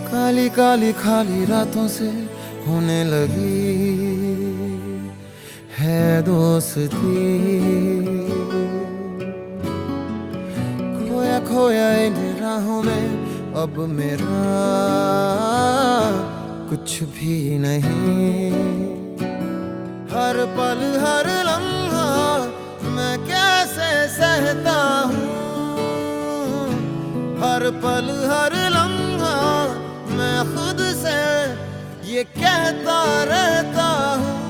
काली काली खाली रातों से होने लगी है दोस्ती। खोया खोया इन राहों में अब मेरा कुछ भी नहीं। हर पल हर लम्हा मैं कैसे सहता हूँ। हर पल हर लम्हा मैं खुद से ये कहता रहता हूँ।